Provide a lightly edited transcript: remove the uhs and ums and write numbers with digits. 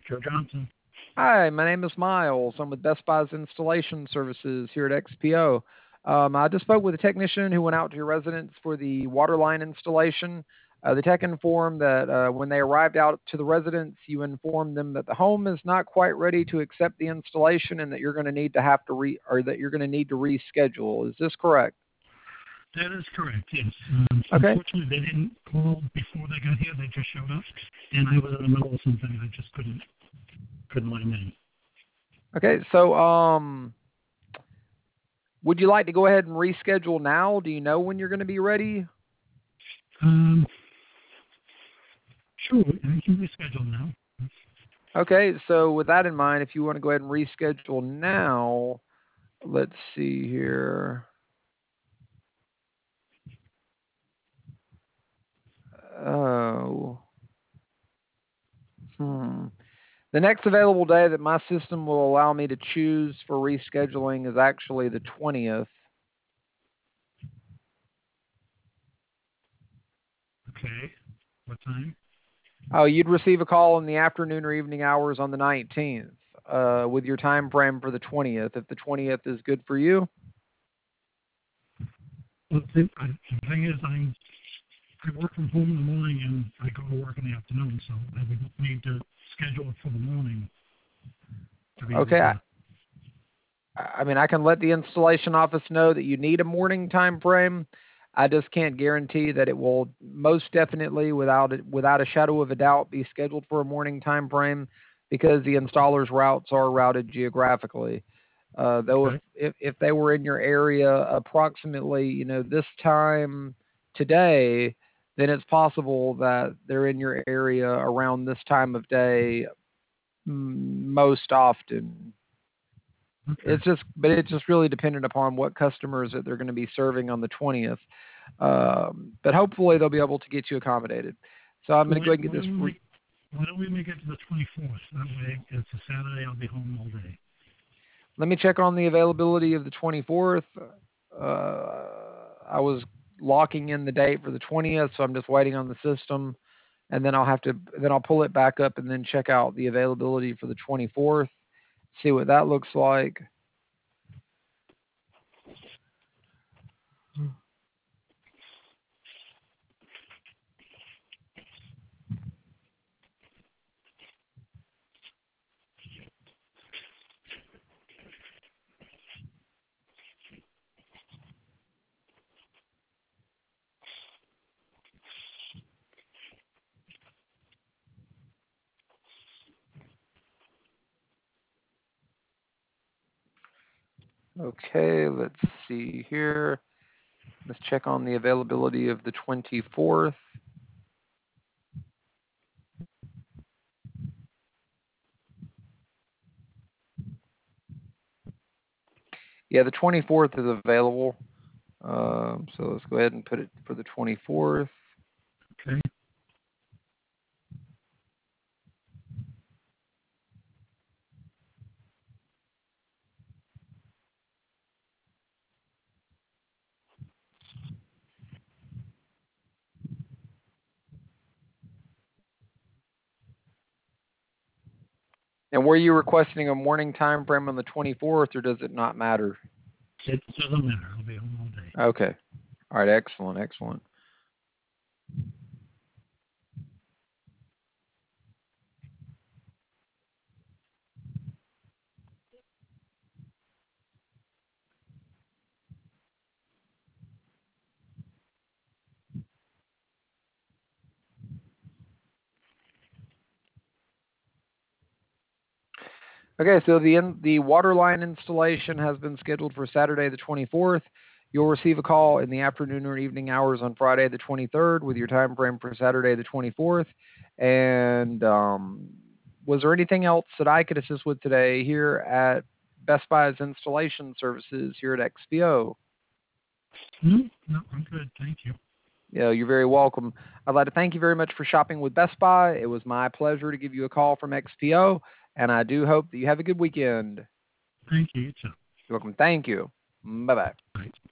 Joe Johnson. Hi, my name is Miles. I'm with Best Buy's Installation Services here at XPO. I just spoke with a technician who went out to your residence for the water line installation. The tech informed that when they arrived out to the residence, you informed them that the home is not quite ready to accept the installation and that you're going to need to or that you're going to need to reschedule. Is this correct? That is correct, yes. Okay. Unfortunately, they didn't call before they got here. They just showed up, and I was in the middle of something, and I just couldn't let them in. Okay, so would you like to go ahead and reschedule now? Do you know when you're going to be ready? Sure, I can reschedule now. Okay, so with that in mind, if you want to go ahead and reschedule now, let's see here. Oh. The next available day that my system will allow me to choose for rescheduling is actually the 20th. Okay. What time? Oh, you'd receive a call in the afternoon or evening hours on the 19th with your time frame for the 20th, if the 20th is good for you. Well, the thing is, I work from home in the morning and I go to work in the afternoon, so I would need to schedule it for the morning. Okay. I mean, I can let the installation office know that you need a morning time frame. I just can't guarantee that it will most definitely, without a shadow of a doubt, be scheduled for a morning time frame because the installer's routes are routed geographically. Though Okay. if they were in your area approximately, this time today, then it's possible that they're in your area around this time of day most often. Okay. It's just really dependent upon what customers that they're going to be serving on the 20th. But hopefully they'll be able to get you accommodated. So I'm going to go ahead and get this. Why don't we make it to the 24th? That way, it's a Saturday. I'll be home all day. Let me check on the availability of the 24th. I was locking in the date for the 20th, so I'm just waiting on the system, and then I'll pull it back up and then check out the availability for the 24th. See what that looks like. Okay, let's see here. Let's check on the availability of the 24th. Yeah, the 24th is available. So let's go ahead and put it for the 24th. Okay. And were you requesting a morning time frame on the 24th, or does it not matter? It doesn't matter. I'll be home all day. Okay. All right. Excellent. Excellent. Okay, so the water line installation has been scheduled for Saturday the 24th. You'll receive a call in the afternoon or evening hours on Friday the 23rd with your time frame for Saturday the 24th. And was there anything else that I could assist with today here at Best Buy's Installation Services here at XPO? No, I'm good. Thank you. Yeah, you're very welcome. I'd like to thank you very much for shopping with Best Buy. It was my pleasure to give you a call from XPO, and I do hope that you have a good weekend. Thank you. You too. You're welcome. Thank you. Bye-bye. Bye.